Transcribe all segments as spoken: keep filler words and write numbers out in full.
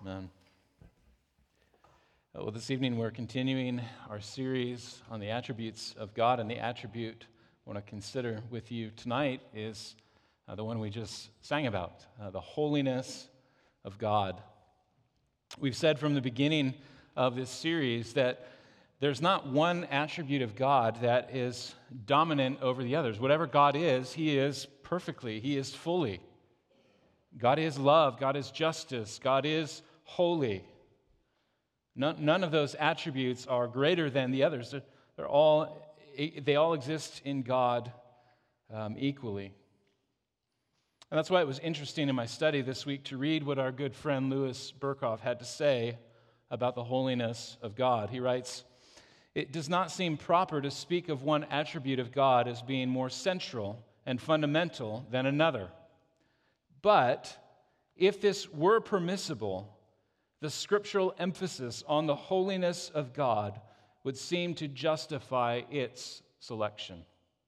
Amen. Well, this evening we're continuing our series on the attributes of God, and the attribute I want to consider with you tonight is uh, the one we just sang about, uh, the holiness of God. We've said from the beginning of this series that there's not one attribute of God that is dominant over the others. Whatever God is, He is perfectly, He is fully. God is love, God is justice, God is holy. None, none of those attributes are greater than the others. They're, they're all, they all exist in God um, equally. And that's why it was interesting in my study this week to read what our good friend Louis Berkhoff had to say about the holiness of God. He writes, "It does not seem proper to speak of one attribute of God as being more central and fundamental than another. But if this were permissible, the scriptural emphasis on the holiness of God would seem to justify its selection."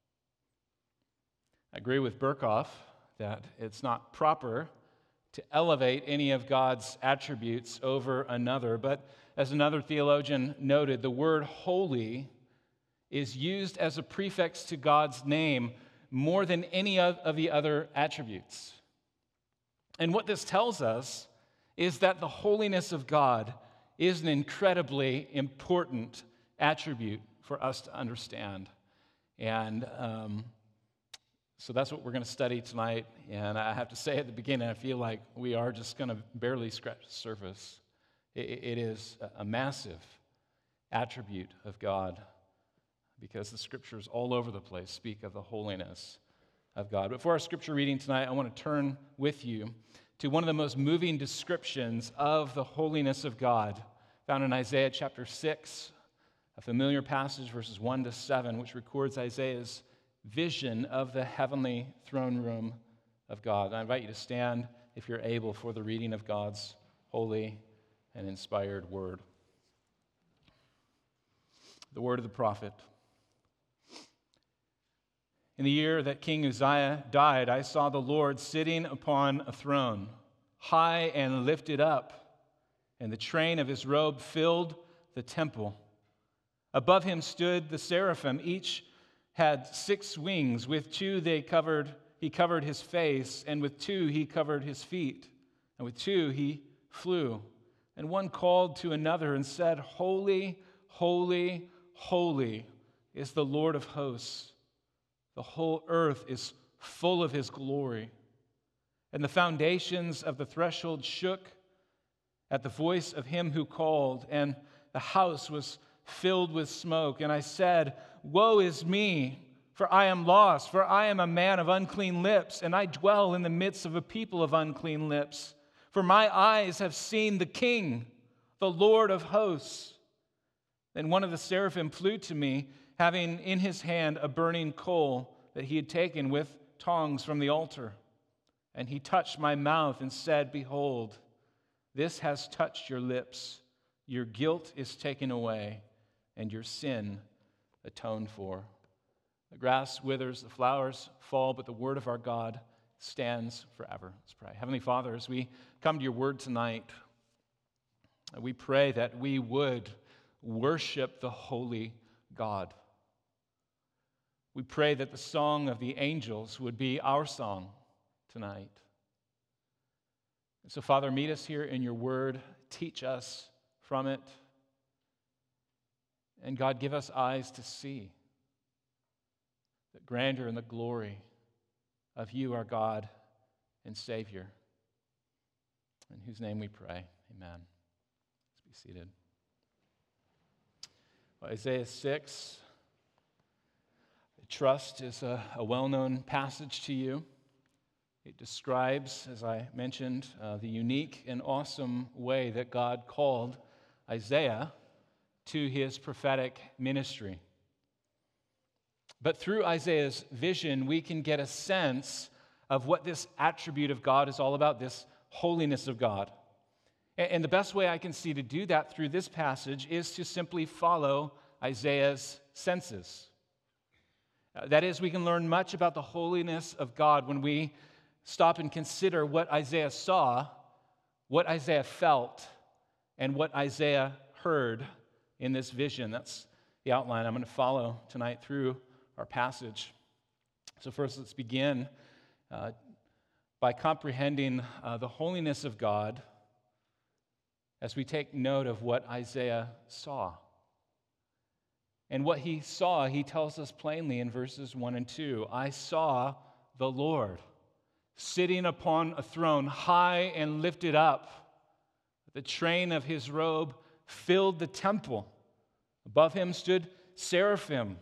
I agree with Berkhoff that it's not proper to elevate any of God's attributes over another, but as another theologian noted, the word holy is used as a prefix to God's name more than any of the other attributes. And what this tells us is that the holiness of God is an incredibly important attribute for us to understand. And um, so that's what we're going to study tonight. And I have to say at the beginning, I feel like we are just going to barely scratch the surface. It, it is a massive attribute of God because the scriptures all over the place speak of the holiness of God. But for our scripture reading tonight, I want to turn with you to one of the most moving descriptions of the holiness of God, found in Isaiah chapter six, a familiar passage, verses one to seven, which records Isaiah's vision of the heavenly throne room of God. And I invite you to stand, if you're able, for the reading of God's holy and inspired word. The word of the prophet. "In the year that King Uzziah died, I saw the Lord sitting upon a throne, high and lifted up, and the train of his robe filled the temple. Above him stood the seraphim. Each had six wings. With two they covered, he covered his face, and with two he covered his feet, and with two he flew. And one called to another and said, 'Holy, holy, holy is the Lord of hosts. The whole earth is full of his glory.' And the foundations of the threshold shook at the voice of him who called, and the house was filled with smoke. And I said, 'Woe is me, for I am lost, for I am a man of unclean lips, and I dwell in the midst of a people of unclean lips. For my eyes have seen the King, the Lord of hosts.' Then one of the seraphim flew to me, having in his hand a burning coal that he had taken with tongs from the altar. And he touched my mouth and said, 'Behold, this has touched your lips. Your guilt is taken away, and your sin atoned for.' The grass withers, the flowers fall, but the word of our God stands forever." Let's pray. Heavenly Father, as we come to your word tonight, we pray that we would worship the holy God. We pray that the song of the angels would be our song tonight. And so, Father, meet us here in your word. Teach us from it. And God, give us eyes to see the grandeur and the glory of you, our God and Savior, in whose name we pray. Amen. Let's be seated. Well, Isaiah six, I trust, is a, a well-known passage to you. It describes, as I mentioned, uh, the unique and awesome way that God called Isaiah to his prophetic ministry. But through Isaiah's vision, we can get a sense of what this attribute of God is all about, this holiness of God. And the best way I can see to do that through this passage is to simply follow Isaiah's senses. That is, we can learn much about the holiness of God when we stop and consider what Isaiah saw what Isaiah felt and what Isaiah heard in this vision. That's the outline I'm going to follow tonight through our passage. So first, let's begin uh, by comprehending uh, the holiness of God as we take note of what Isaiah saw. And what he saw, he tells us plainly in verses one and two. I saw the Lord sitting upon a throne, high and lifted up. The train of his robe filled the temple. Above him stood seraphim.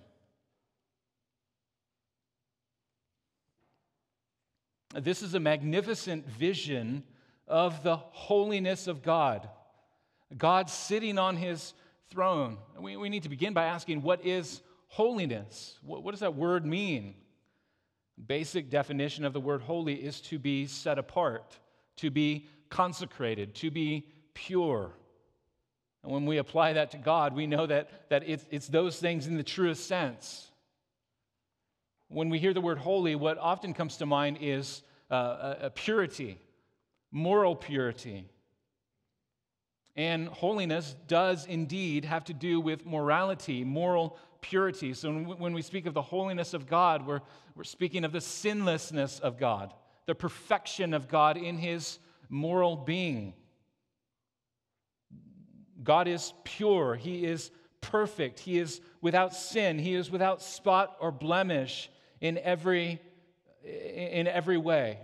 This is a magnificent vision of the holiness of God. God sitting on his throne. We, we need to begin by asking, what is holiness? What, what does that word mean? Basic definition of the word holy is to be set apart, to be consecrated, to be pure. And when we apply that to God, we know that, that it's, it's those things in the truest sense. When we hear the word holy, what often comes to mind is uh, a, a purity, moral purity. And holiness does indeed have to do with morality, moral purity. So when we speak of the holiness of God, we're, we're speaking of the sinlessness of God, the perfection of God in his moral being. God is pure. He is perfect. He is without sin. He is without spot or blemish in every, in every way.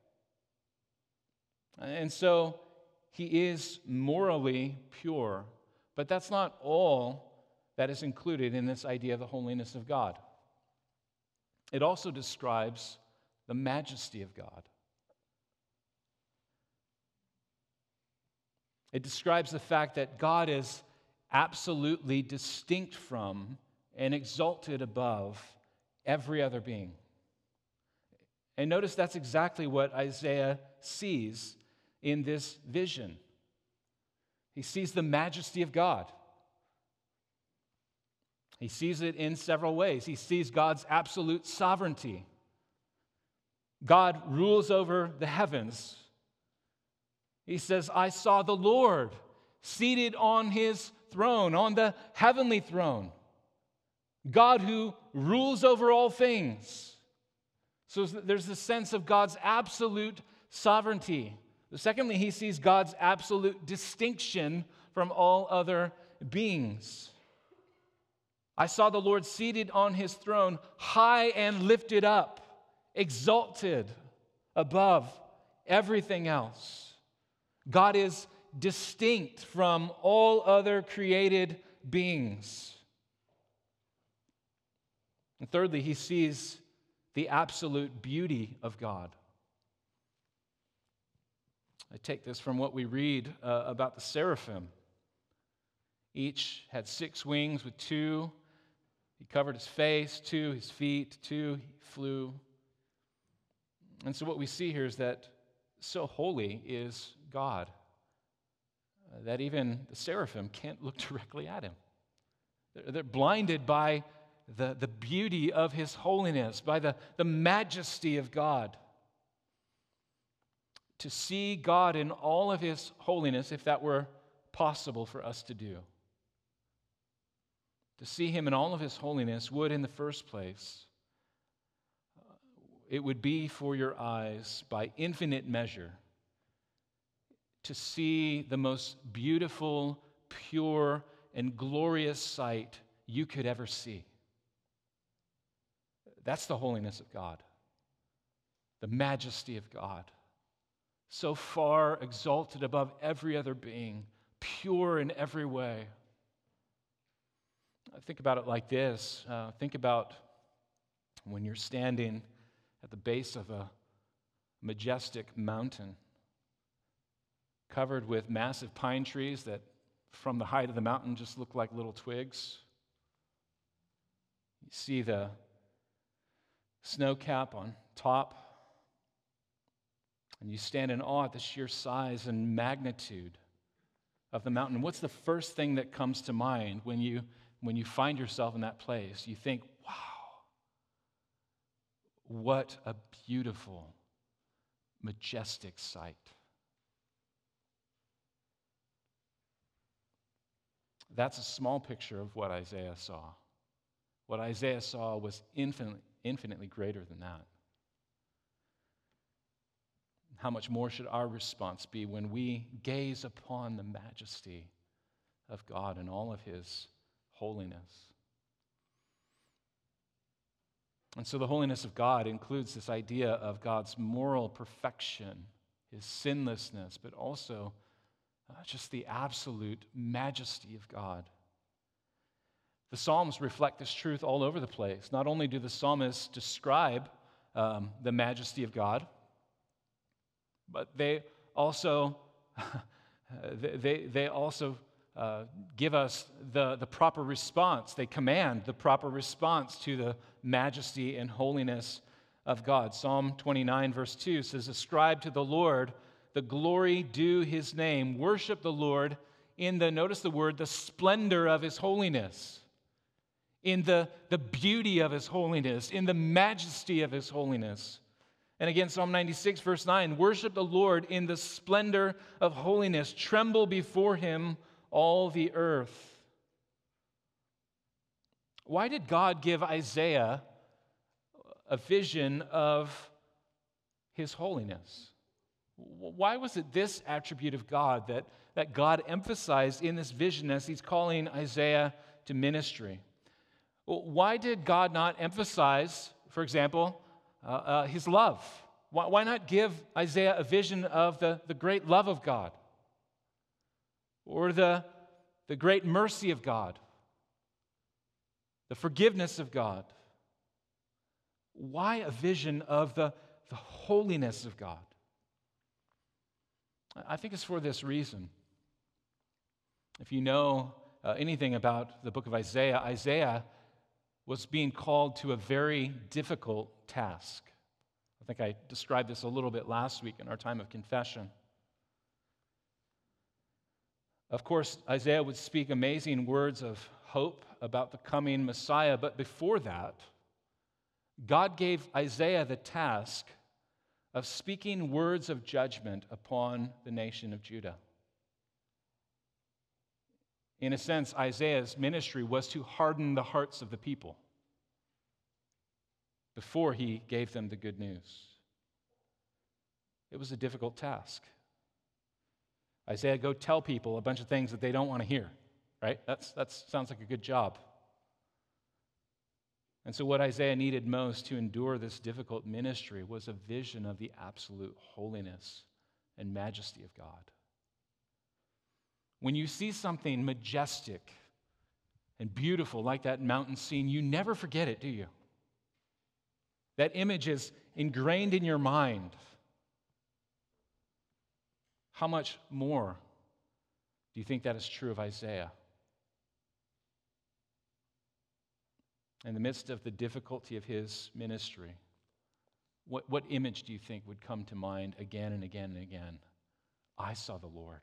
And so he is morally pure. But that's not all that is included in this idea of the holiness of God. It also describes the majesty of God. It describes the fact that God is absolutely distinct from and exalted above every other being. And notice that's exactly what Isaiah sees in this vision. He sees the majesty of God. He sees it in several ways. He sees God's absolute sovereignty. God rules over the heavens. He says, I saw the Lord seated on his throne, on the heavenly throne. God who rules over all things. So there's this sense of God's absolute sovereignty. Secondly, he sees God's absolute distinction from all other beings. I saw the Lord seated on his throne, high and lifted up, exalted above everything else. God is distinct from all other created beings. And thirdly, he sees the absolute beauty of God. I take this from what we read uh, about the seraphim. Each had six wings with two. He covered his face, two, his feet, two, he flew. And so what we see here is that so holy is God uh, that even the seraphim can't look directly at him. They're, they're blinded by the, the beauty of his holiness, by the, the majesty of God. To see God in all of his holiness, if that were possible for us to do. To see him in all of his holiness would, in the first place, uh, it would be for your eyes, by infinite measure, to see the most beautiful, pure, and glorious sight you could ever see. That's the holiness of God, the majesty of God. So far exalted above every other being, pure in every way. Think about it like this. Uh, think about when you're standing at the base of a majestic mountain, covered with massive pine trees that from the height of the mountain just look like little twigs. You see the snow cap on top, and you stand in awe at the sheer size and magnitude of the mountain. What's the first thing that comes to mind when you when you find yourself in that place? You think, wow, what a beautiful, majestic sight. That's a small picture of what Isaiah saw. What Isaiah saw was infinitely, infinitely greater than that. How much more should our response be when we gaze upon the majesty of God and all of His holiness? And so the holiness of God includes this idea of God's moral perfection, His sinlessness, but also uh, just the absolute majesty of God. The Psalms reflect this truth all over the place. Not only do the psalmists describe um, the majesty of God, but they also they, they also uh, give us the, the proper response. They command the proper response to the majesty and holiness of God. Psalm twenty-nine, verse two says, "Ascribe to the Lord the glory due His name. Worship the Lord in the," notice the word, "the splendor of His holiness." In the, the beauty of His holiness, in the majesty of His holiness. And again, Psalm ninety-six, verse nine, "Worship the Lord in the splendor of holiness. Tremble before Him, all the earth." Why did God give Isaiah a vision of His holiness? Why was it this attribute of God that, that God emphasized in this vision as He's calling Isaiah to ministry? Why did God not emphasize, for example, uh, uh, His love? Why, why not give Isaiah a vision of the, the great love of God? Or the, the great mercy of God? The forgiveness of God? Why a vision of the, the holiness of God? I think it's for this reason. If you know uh, anything about the book of Isaiah, Isaiah was being called to a very difficult task. I think I described this a little bit last week in our time of confession. Of course, Isaiah would speak amazing words of hope about the coming Messiah, but before that, God gave Isaiah the task of speaking words of judgment upon the nation of Judah. In a sense, Isaiah's ministry was to harden the hearts of the people before he gave them the good news. It was a difficult task. Isaiah, go tell people a bunch of things that they don't want to hear, right? That's that sounds like a good job. And so what Isaiah needed most to endure this difficult ministry was a vision of the absolute holiness and majesty of God. When you see something majestic and beautiful like that mountain scene, you never forget it, do you? That image is ingrained in your mind. How much more do you think that is true of Isaiah? In the midst of the difficulty of his ministry, what, what image do you think would come to mind again and again and again? I saw the Lord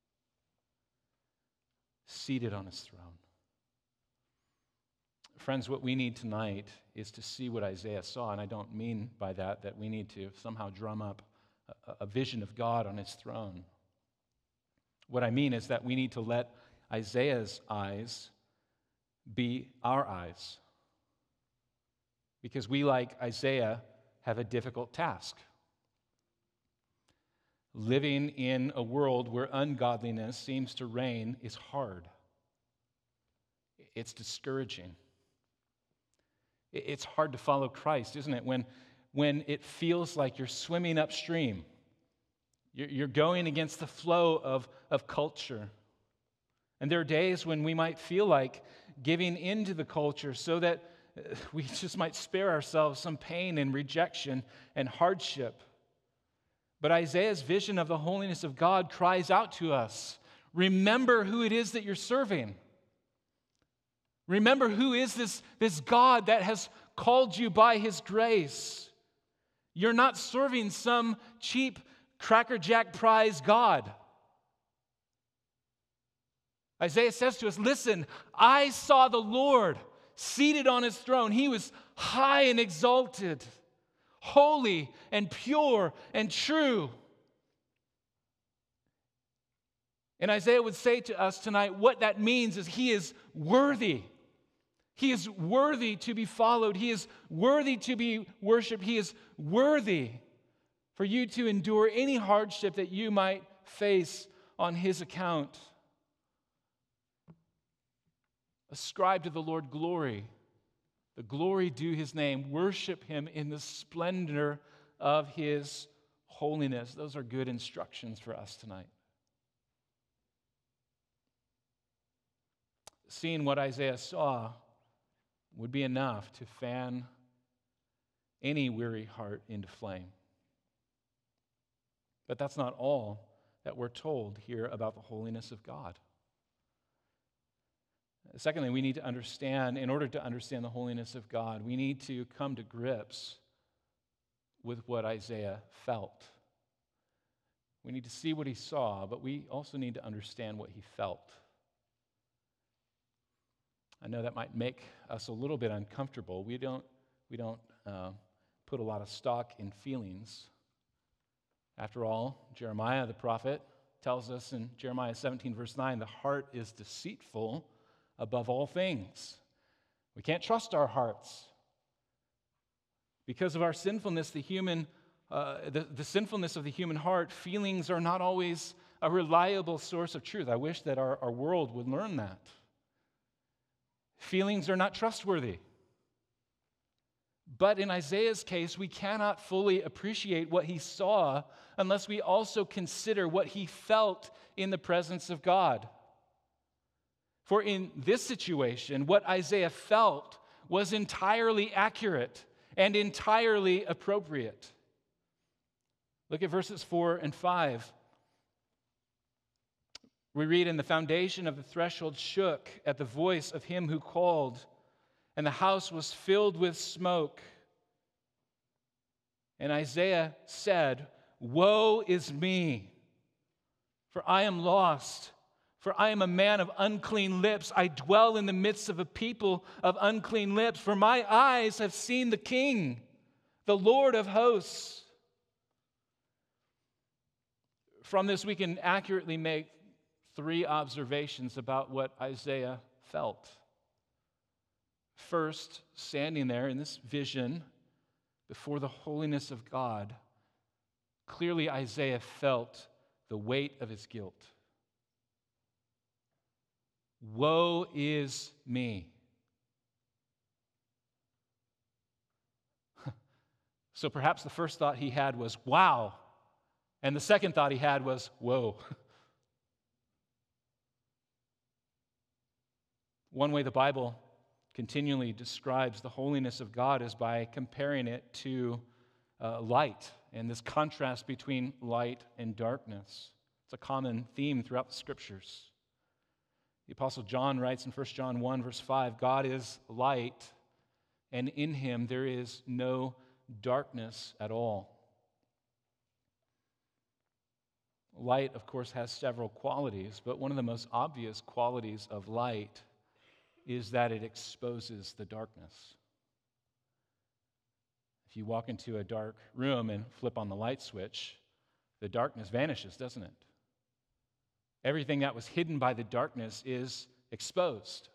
seated on His throne. Friends, what we need tonight is to see what Isaiah saw, and I don't mean by that that we need to somehow drum up a, a vision of God on His throne. What I mean is that we need to let Isaiah's eyes be our eyes, because we, like Isaiah, have a difficult task. Living in a world where ungodliness seems to reign is hard. It's discouraging. It's hard to follow Christ, isn't it? When, when it feels like you're swimming upstream. You're, you're going against the flow of, of culture. And there are days when we might feel like giving into the culture so that we just might spare ourselves some pain and rejection and hardship. But Isaiah's vision of the holiness of God cries out to us, remember who it is that you're serving. Remember who is this, this God that has called you by His grace. You're not serving some cheap Cracker Jack prize God. Isaiah says to us, listen, I saw the Lord seated on His throne. He was high and exalted, holy and pure and true. And Isaiah would say to us tonight, what that means is he is worthy. He is worthy to be followed. He is worthy to be worshiped. He is worthy for you to endure any hardship that you might face on his account. Ascribe to the Lord glory. The glory due his name. Worship him in the splendor of his holiness. Those are good instructions for us tonight. Seeing what Isaiah saw would be enough to fan any weary heart into flame. But that's not all that we're told here about the holiness of God. Secondly, we need to understand, in order to understand the holiness of God, we need to come to grips with what Isaiah felt. We need to see what he saw, but we also need to understand what he felt. I know that might make us a little bit uncomfortable. We don't, we don't uh, put a lot of stock in feelings. After all, Jeremiah the prophet tells us in Jeremiah seventeen, verse nine, the heart is deceitful above all things. We can't trust our hearts. Because of our sinfulness, the human, uh, the, the sinfulness of the human heart, feelings are not always a reliable source of truth. I wish that our, our world would learn that. Feelings are not trustworthy. But in Isaiah's case, we cannot fully appreciate what he saw unless we also consider what he felt in the presence of God. For in this situation, what Isaiah felt was entirely accurate and entirely appropriate. Look at verses four and five. We read, "And the foundation of the threshold shook at the voice of him who called, and the house was filled with smoke. And Isaiah said, Woe is me, for I am lost, for I am a man of unclean lips. I dwell in the midst of a people of unclean lips, for my eyes have seen the King, the Lord of hosts." From this, we can accurately make three observations about what Isaiah felt. First, standing there in this vision before the holiness of God, clearly Isaiah felt the weight of his guilt. Woe is me. So perhaps the first thought he had was, wow. And the second thought he had was, whoa. One way the Bible continually describes the holiness of God is by comparing it to uh, light and this contrast between light and darkness. It's a common theme throughout the Scriptures. The Apostle John writes in First John one, verse five, God is light, and in him there is no darkness at all. Light, of course, has several qualities, but one of the most obvious qualities of light is that it exposes the darkness. If you walk into a dark room and flip on the light switch, the darkness vanishes, doesn't it? Everything that was hidden by the darkness is exposed.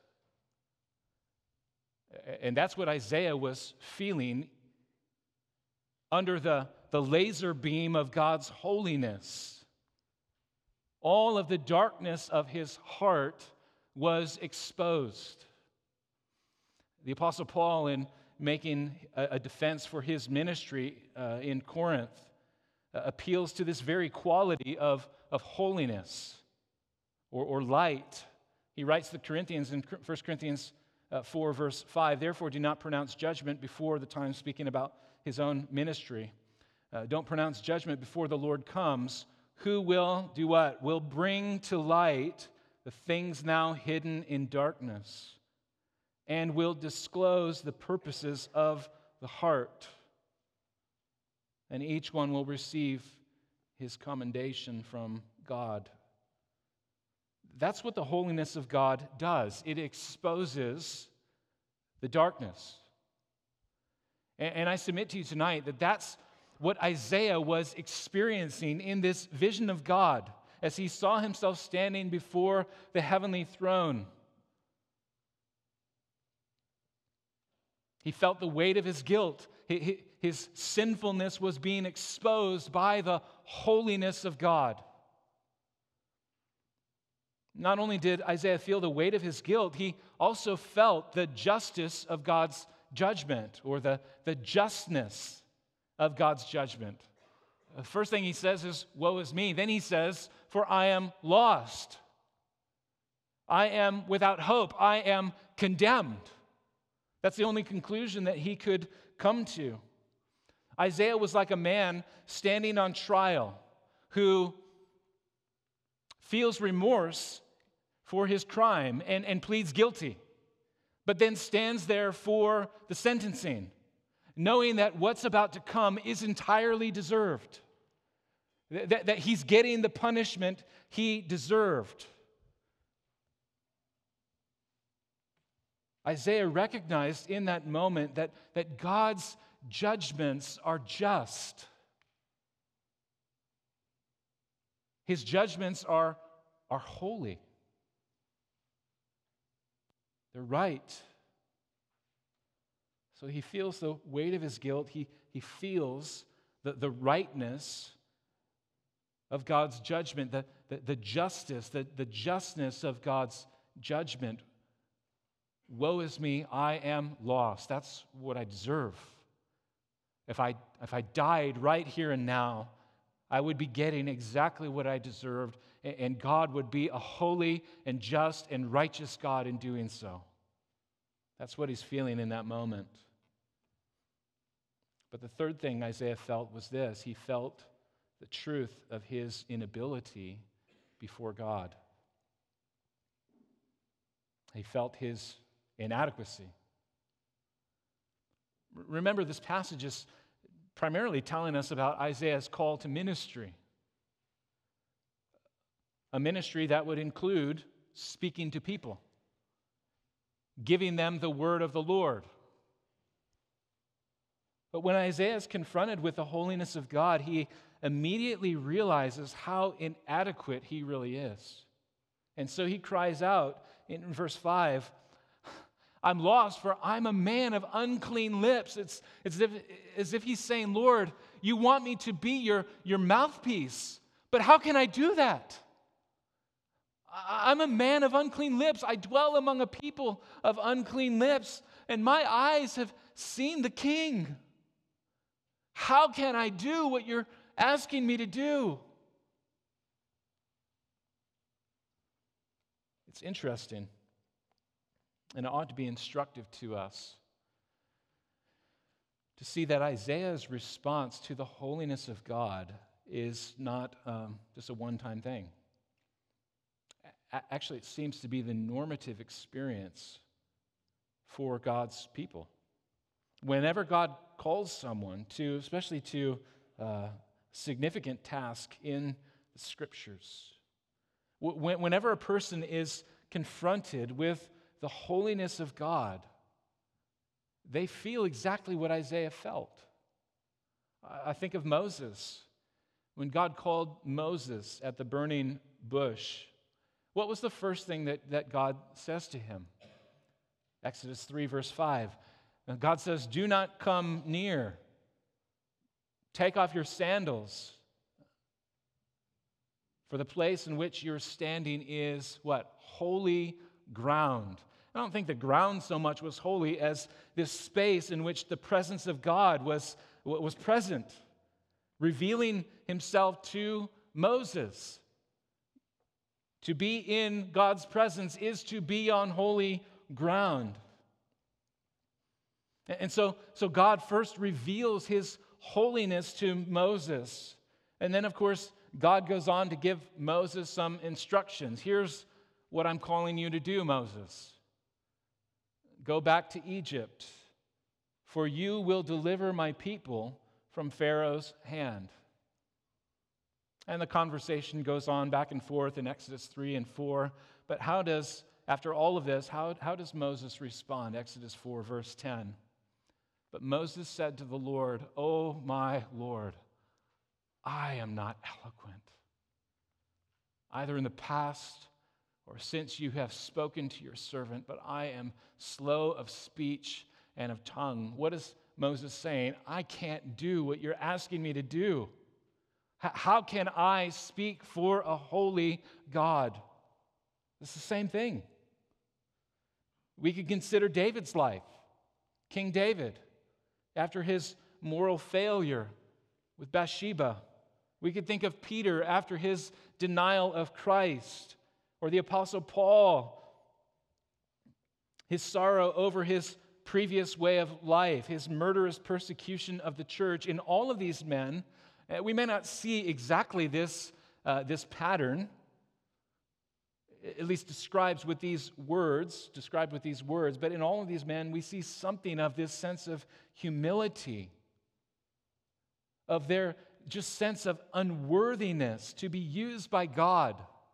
And that's what Isaiah was feeling under the, the laser beam of God's holiness. All of the darkness of his heart was exposed. The Apostle Paul, in making a, a defense for his ministry uh, in Corinth, uh, appeals to this very quality of, of holiness or, or light. He writes to the Corinthians in First Corinthians uh, four, verse five, "Therefore do not pronounce judgment before the time," speaking about his own ministry. Uh, "don't pronounce judgment before the Lord comes, who will do what? Will bring to light the things now hidden in darkness, and will disclose the purposes of the heart. And each one will receive his commendation from God." That's what the holiness of God does. It exposes the darkness. And, and I submit to you tonight that that's what Isaiah was experiencing in this vision of God. as he saw himself standing before the heavenly throne. He felt the weight of his guilt. His sinfulness was being exposed by the holiness of God. Not only did Isaiah feel the weight of his guilt, he also felt the justice of God's judgment, or the, the justness of God's judgment. The first thing he says is, woe is me. Then he says, for I am lost. I am without hope. I am condemned. That's the only conclusion that he could come to. Isaiah was like a man standing on trial who feels remorse for his crime and, and pleads guilty, but then stands there for the sentencing, knowing that what's about to come is entirely deserved, that, that he's getting the punishment he deserved. Isaiah recognized in that moment that, that God's judgments are just. His judgments are, are holy. They're right. So he feels the weight of his guilt. He, he feels the, the rightness of God's judgment, the, the, the justice, the, the justness of God's judgment. Woe is me, I am lost. That's what I deserve. If I, if I died right here and now, I would be getting exactly what I deserved, and God would be a holy and just and righteous God in doing so. That's what he's feeling in that moment. But the third thing Isaiah felt was this. He felt the truth of his inability before God. He felt his inadequacy. Remember, this passage is primarily telling us about Isaiah's call to ministry. A ministry that would include speaking to people, giving them the word of the Lord. But when Isaiah is confronted with the holiness of God, he immediately realizes how inadequate he really is. And so he cries out in verse five, I'm lost, for I'm a man of unclean lips. It's, it's as, if, as if he's saying, Lord, you want me to be your, your mouthpiece, but how can I do that? I'm a man of unclean lips. I dwell among a people of unclean lips, and my eyes have seen the King. How can I do what you're asking me to do? It's interesting, and it ought to be instructive to us to see that Isaiah's response to the holiness of God is not um, just a one-time thing. A- actually, it seems to be the normative experience for God's people. Whenever God calls someone to, especially to a significant task in the Scriptures, w- whenever a person is confronted with the holiness of God, they feel exactly what Isaiah felt. I think of Moses. When God called Moses at the burning bush, what was the first thing that, that God says to him? Exodus three, verse five. And God says, do not come near. Take off your sandals. For the place in which you're standing is what? Holy ground. I don't think the ground so much was holy as this space in which the presence of God was, was present, revealing himself to Moses. To be in God's presence is to be on holy ground. And so, so God first reveals his holiness to Moses. And then, of course, God goes on to give Moses some instructions. Here's what I'm calling you to do, Moses. Go back to Egypt, for you will deliver my people from Pharaoh's hand. And the conversation goes on back and forth in Exodus three and four. But how does, after all of this, how, how does Moses respond? Exodus four, verse ten. But Moses said to the Lord, "O my Lord, I am not eloquent, either in the past or since you have spoken to your servant, but I am slow of speech and of tongue. What is Moses saying? I can't do what you're asking me to do. H- how can I speak for a holy God? It's the same thing. We could consider David's life. King David, after his moral failure with Bathsheba. We could think of Peter after his denial of Christ, or the Apostle Paul, his sorrow over his previous way of life, his murderous persecution of the church. In all of these men, we may not see exactly this, uh, this pattern, at least describes with these words, described with these words, but in all of these men, we see something of this sense of humility, of their just sense of unworthiness to be used by God.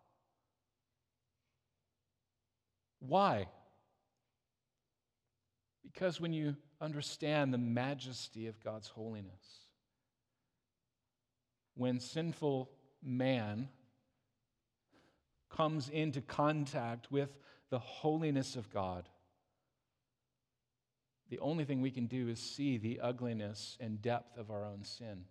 Why? Because when you understand the majesty of God's holiness, when sinful man comes into contact with the holiness of God, the only thing we can do is see the ugliness and depth of our own sin.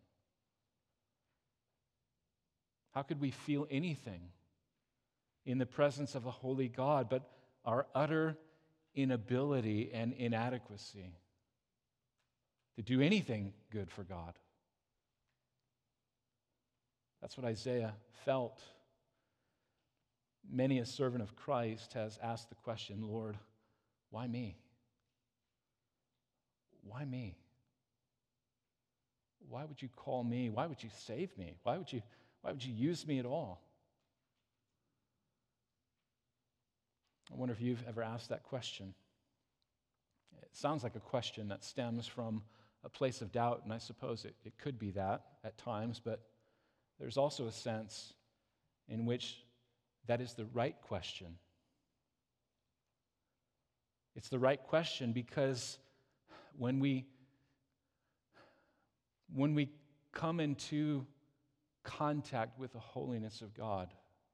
How could we feel anything in the presence of a holy God but our utter inability and inadequacy to do anything good for God? That's what Isaiah felt. Many a servant of Christ has asked the question, Lord, why me? Why me? Why would you call me? Why would you save me? Why would you, why would you use me at all? I wonder if you've ever asked that question. It sounds like a question that stems from a place of doubt, and I suppose it, it could be that at times, but there's also a sense in which that is the right question. It's the right question because when we when we come into contact with the holiness of God,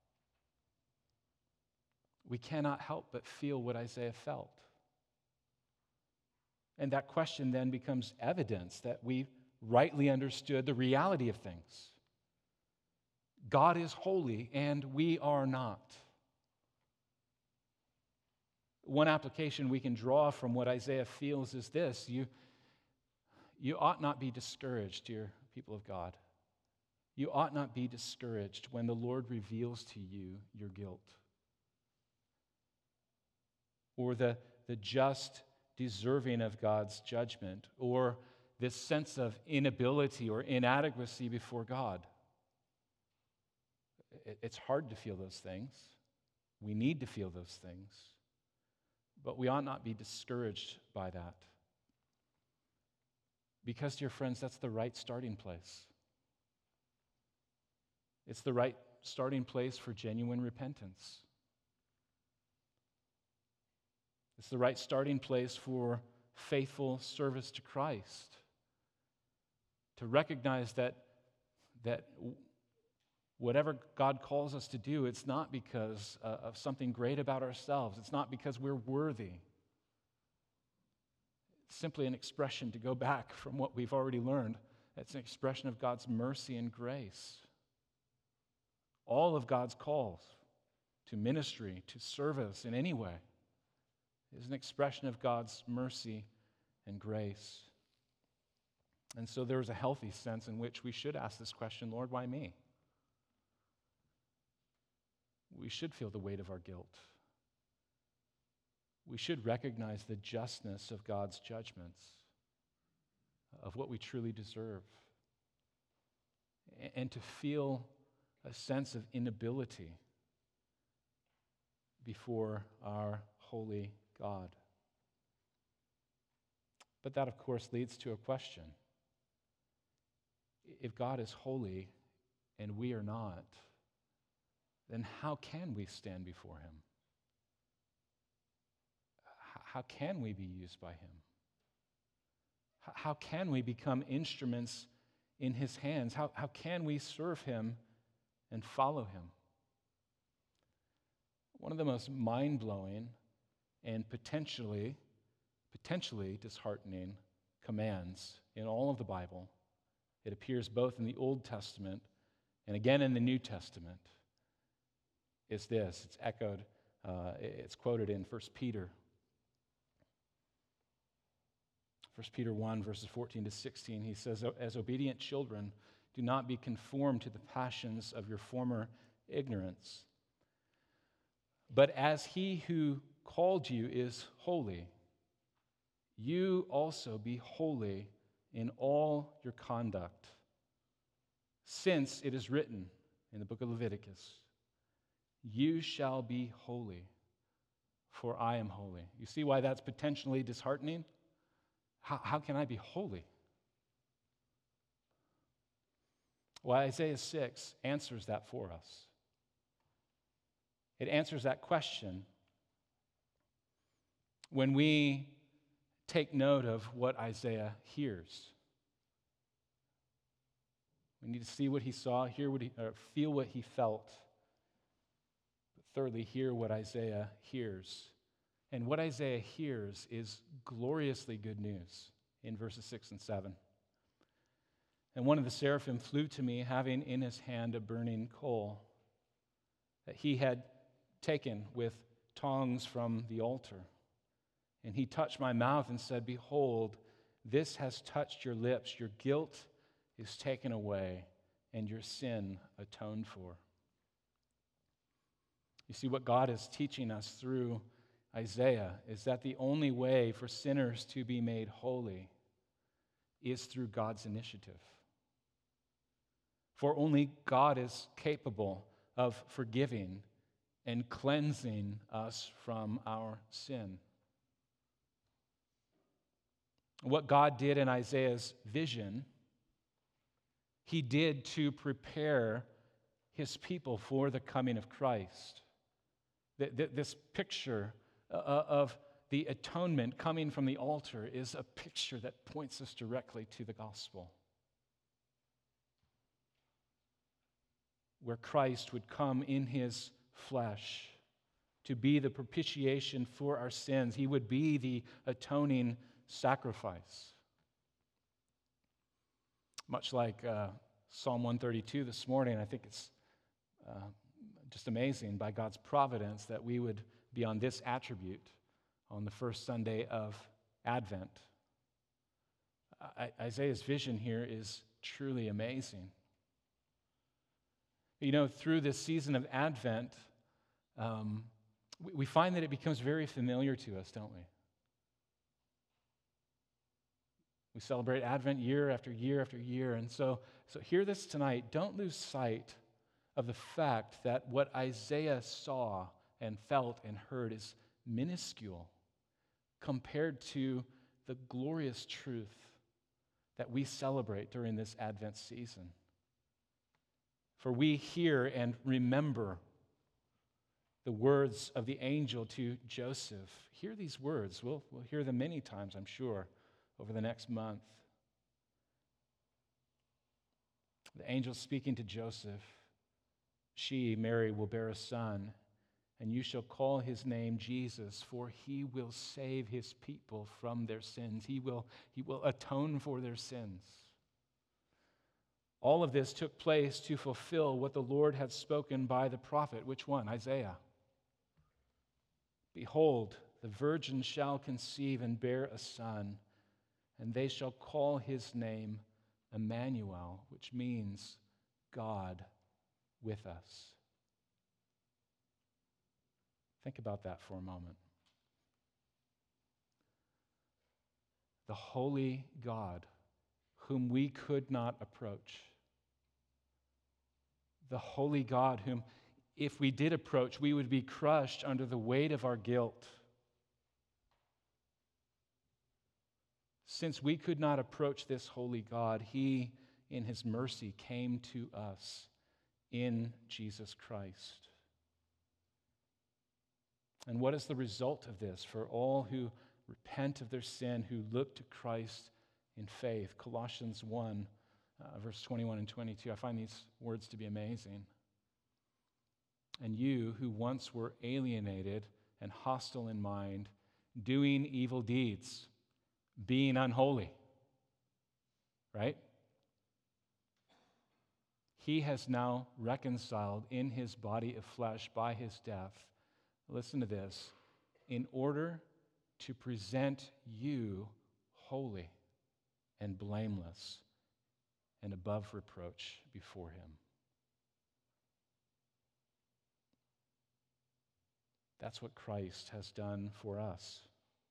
we cannot help but feel what Isaiah felt. And that question then becomes evidence that we rightly understood the reality of things. God is holy and we are not. One application we can draw from what Isaiah feels is this: you, you ought not be discouraged, dear people of God. You ought not be discouraged when the Lord reveals to you your guilt, or the, the just deserving of God's judgment, or this sense of inability or inadequacy before God. It's hard to feel those things. We need to feel those things. But we ought not be discouraged by that. Because, dear friends, that's the right starting place. It's the right starting place for genuine repentance. It's the right starting place for faithful service to Christ. To recognize that, that whatever God calls us to do, it's not because uh, of something great about ourselves. It's not because we're worthy. It's simply an expression, to go back from what we've already learned, it's an expression of God's mercy and grace. All of God's calls to ministry, to service in any way, is an expression of God's mercy and grace. And so there's a healthy sense in which we should ask this question, Lord, why me? We should feel the weight of our guilt. We should recognize the justness of God's judgments, of what we truly deserve, and to feel a sense of inability before our holy God. But that, of course, leads to a question. If God is holy and we are not, then how can we stand before him? How can we be used by him? How can we become instruments in his hands? How, how can we serve him and follow him? one of the most mind-blowing and potentially, potentially disheartening commands in all of the Bible. It appears both in the Old Testament and again in the New Testament. Is this. It's echoed, uh, it's quoted in First Peter. First Peter one, verses fourteen to sixteen, he says, as obedient children, do not be conformed to the passions of your former ignorance. But as he who called you is holy, you also be holy in all your conduct. Since it is written in the book of Leviticus, you shall be holy, for I am holy. You see why that's potentially disheartening? How, how can I be holy? Well, Isaiah six answers that for us. It answers that question when we take note of what Isaiah hears. We need to see what he saw, hear what he, or feel what he felt. But thirdly, hear what Isaiah hears. And what Isaiah hears is gloriously good news in verses six and seven. And one of the seraphim flew to me, having in his hand a burning coal that he had taken with tongs from the altar. And he touched my mouth and said, behold, this has touched your lips. Your guilt is taken away, and your sin atoned for. You see, what God is teaching us through Isaiah is that the only way for sinners to be made holy is through God's initiative. For only God is capable of forgiving and cleansing us from our sin. What God did in Isaiah's vision, he did to prepare his people for the coming of Christ. This picture of the atonement coming from the altar is a picture that points us directly to the gospel, where Christ would come in his flesh to be the propitiation for our sins. He would be the atoning sacrifice. Much like uh, Psalm one thirty-two this morning, I think it's uh, just amazing by God's providence that we would be on this attribute on the first Sunday of Advent. I- Isaiah's vision here is truly amazing. You know, through this season of Advent, um, we, we find that it becomes very familiar to us, don't we? We celebrate Advent year after year after year. And so, so hear this tonight. Don't lose sight of the fact that what Isaiah saw and felt and heard is minuscule compared to the glorious truth that we celebrate during this Advent season. For we hear and remember the words of the angel to Joseph. Hear these words. We'll, we'll hear them many times, I'm sure, over the next month. The angel speaking to Joseph, she, Mary, will bear a son, and you shall call his name Jesus, for he will save his people from their sins. He will, he will atone for their sins. All of this took place to fulfill what the Lord had spoken by the prophet. Which one? Isaiah. Behold, the virgin shall conceive and bear a son, and they shall call his name Emmanuel, which means God with us. Think about that for a moment. The holy God, whom we could not approach. The holy God, whom, if we did approach, we would be crushed under the weight of our guilt. Since we could not approach this holy God, he, in his mercy, came to us in Jesus Christ. And what is the result of this for all who repent of their sin, who look to Christ in faith? Colossians one, uh, verse twenty-one and twenty-two. I find these words to be amazing. And you who once were alienated and hostile in mind, doing evil deeds, being unholy. Right? He has now reconciled in his body of flesh by his death. Listen to this. In order to present you holy and blameless and above reproach before him. That's what Christ has done for us.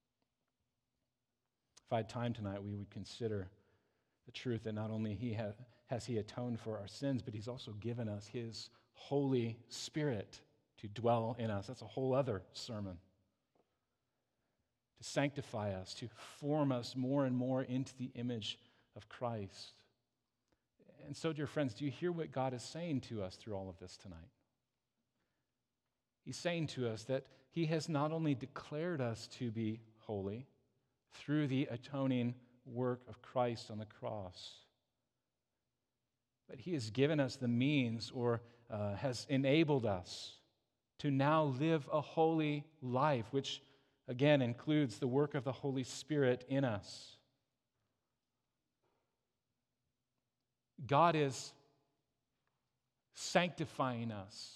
If I had time tonight, we would consider the truth that not only he ha- has he atoned for our sins, but he's also given us his Holy Spirit to dwell in us. That's a whole other sermon. To sanctify us, to form us more and more into the image of Christ. And so, dear friends, do you hear what God is saying to us through all of this tonight? He's saying to us that he has not only declared us to be holy through the atoning work of Christ on the cross, but he has given us the means or uh, has enabled us to now live a holy life, which again includes the work of the Holy Spirit in us. God is sanctifying us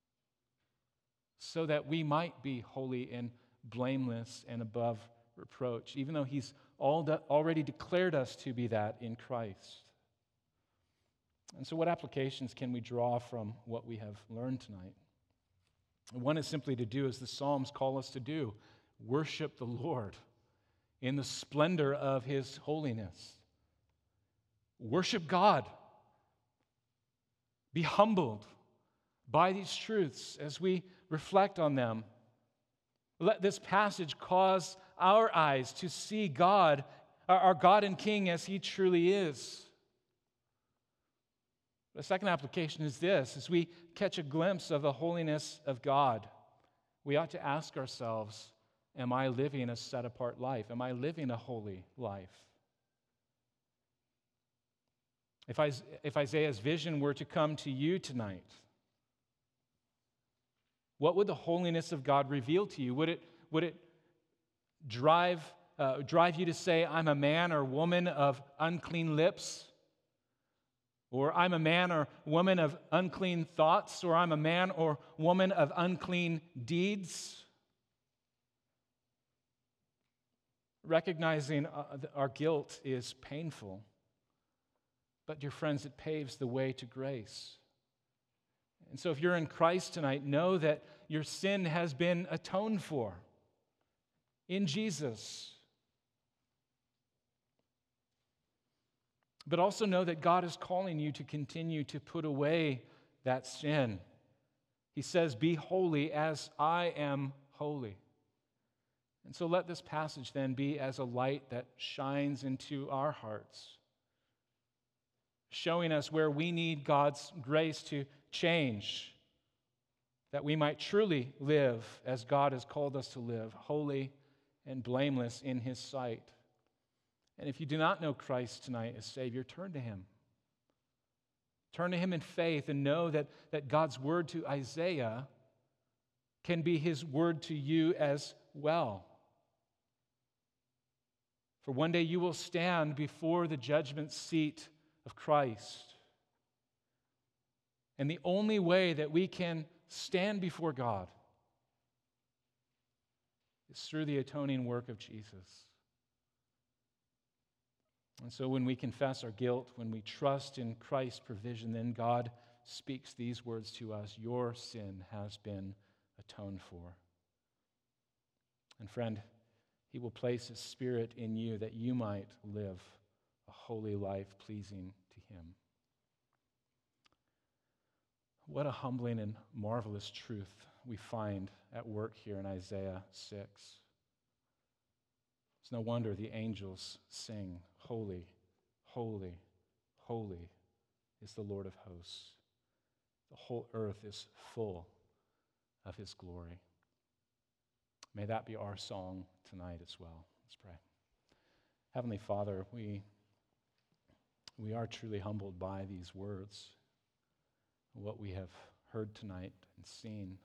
so that we might be holy and blameless and above reproach, even though he's all de- already declared us to be that in Christ. And so what applications can we draw from what we have learned tonight? One is simply to do as the Psalms call us to do, worship the Lord in the splendor of his holiness. Worship God. Be humbled by these truths as we reflect on them. Let this passage cause our eyes to see God, our God and King, as he truly is. The second application is this: as we catch a glimpse of the holiness of God, we ought to ask ourselves, am I living a set-apart life? Am I living a holy life? If, I, if Isaiah's vision were to come to you tonight, what would the holiness of God reveal to you? Would it, would it drive, uh, drive you to say, I'm a man or woman of unclean lips? Or I'm a man or woman of unclean thoughts? Or I'm a man or woman of unclean deeds? Recognizing our guilt is painful. But, dear friends, it paves the way to grace. And so if you're in Christ tonight, know that your sin has been atoned for in Jesus. But also know that God is calling you to continue to put away that sin. He says, be holy as I am holy. And so let this passage then be as a light that shines into our hearts, showing us where we need God's grace to change, that we might truly live as God has called us to live, holy and blameless in his sight. And if you do not know Christ tonight as Savior, turn to him. Turn to him in faith and know that, that God's word to Isaiah can be his word to you as well. For one day you will stand before the judgment seat of Christ. And the only way that we can stand before God is through the atoning work of Jesus. And so when we confess our guilt, when we trust in Christ's provision, then God speaks these words to us: your sin has been atoned for. And friend, he will place his Spirit in you that you might live a holy life pleasing to him. What a humbling and marvelous truth we find at work here in Isaiah six. It's no wonder the angels sing, holy, holy, holy is the Lord of hosts. The whole earth is full of his glory. May that be our song tonight as well. Let's pray. Heavenly Father, we, we are truly humbled by these words, what we have heard tonight and seen.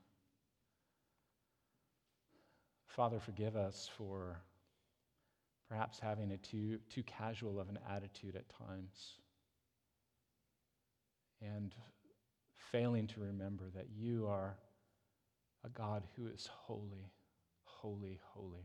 Father, forgive us for perhaps having a too, too casual of an attitude at times and failing to remember that you are a God who is holy, holy, holy.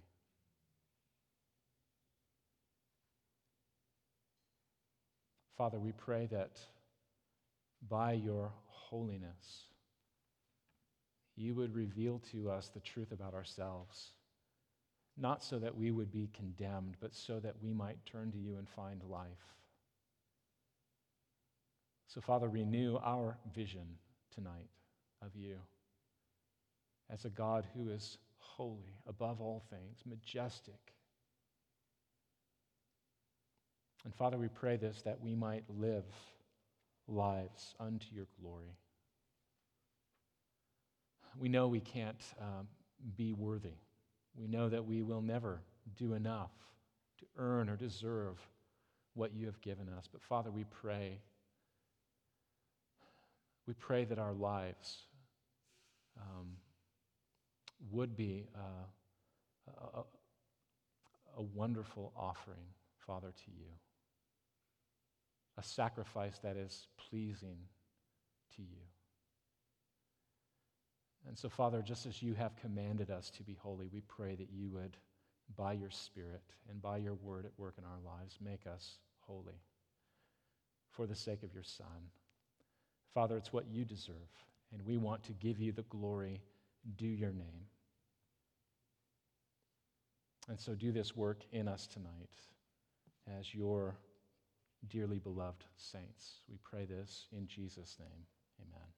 Father, we pray that by your holiness, you would reveal to us the truth about ourselves, not so that we would be condemned, but so that we might turn to you and find life. So, Father, renew our vision tonight of you as a God who is holy above all things, majestic. And Father, we pray this, that we might live lives unto your glory. We know we can't um, be worthy. We know that we will never do enough to earn or deserve what you have given us. But Father, we pray, we pray that our lives um, would be uh, a, a wonderful offering, Father, to you. A sacrifice that is pleasing to you. And so, Father, just as you have commanded us to be holy, we pray that you would, by your Spirit and by your word at work in our lives, make us holy for the sake of your Son. Father, it's what you deserve, and we want to give you the glory due your name. And so do this work in us tonight as your dearly beloved saints. We pray this in Jesus' name. Amen.